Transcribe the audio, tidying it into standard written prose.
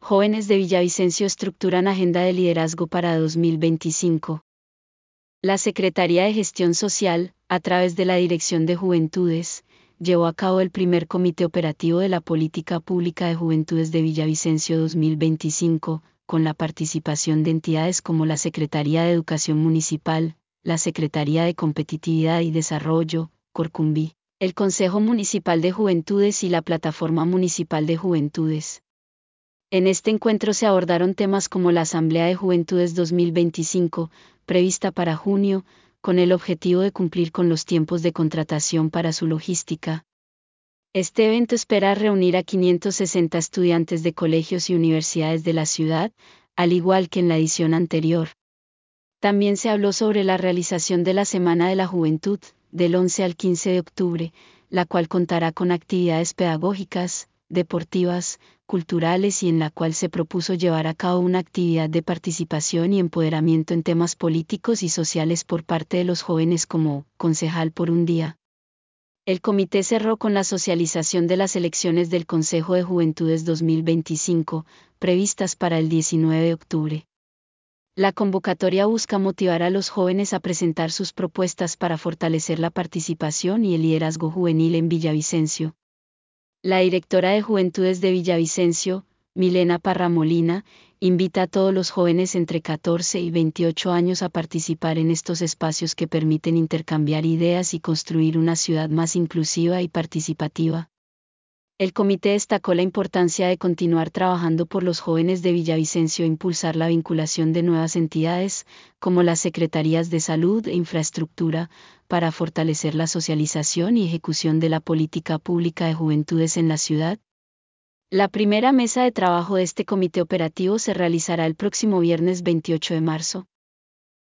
Jóvenes de Villavicencio estructuran agenda de liderazgo para 2025. La Secretaría de Gestión Social, a través de la Dirección de Juventudes, llevó a cabo el primer comité operativo de la Política Pública de Juventudes de Villavicencio 2025, con la participación de entidades como la Secretaría de Educación Municipal, la Secretaría de Competitividad y Desarrollo, Corcumbi, el Consejo Municipal de Juventudes y la Plataforma Municipal de Juventudes. En este encuentro se abordaron temas como la Asamblea de Juventudes 2025, prevista para junio, con el objetivo de cumplir con los tiempos de contratación para su logística. Este evento espera reunir a 560 estudiantes de colegios y universidades de la ciudad, al igual que en la edición anterior. También se habló sobre la realización de la Semana de la Juventud, del 11 al 15 de octubre, la cual contará con actividades pedagógicas, deportivas, culturales y en la cual se propuso llevar a cabo una actividad de participación y empoderamiento en temas políticos y sociales por parte de los jóvenes como concejal por un día. El comité cerró con la socialización de las elecciones del Consejo de Juventudes 2025, previstas para el 19 de octubre. La convocatoria busca motivar a los jóvenes a presentar sus propuestas para fortalecer la participación y el liderazgo juvenil en Villavicencio. La directora de Juventudes de Villavicencio, Milena Parra Molina, invita a todos los jóvenes entre 14 y 28 años a participar en estos espacios que permiten intercambiar ideas y construir una ciudad más inclusiva y participativa. El comité destacó la importancia de continuar trabajando por los jóvenes de Villavicencio e impulsar la vinculación de nuevas entidades, como las Secretarías de Salud e Infraestructura, para fortalecer la socialización y ejecución de la política pública de juventudes en la ciudad. La primera mesa de trabajo de este comité operativo se realizará el próximo viernes 28 de marzo.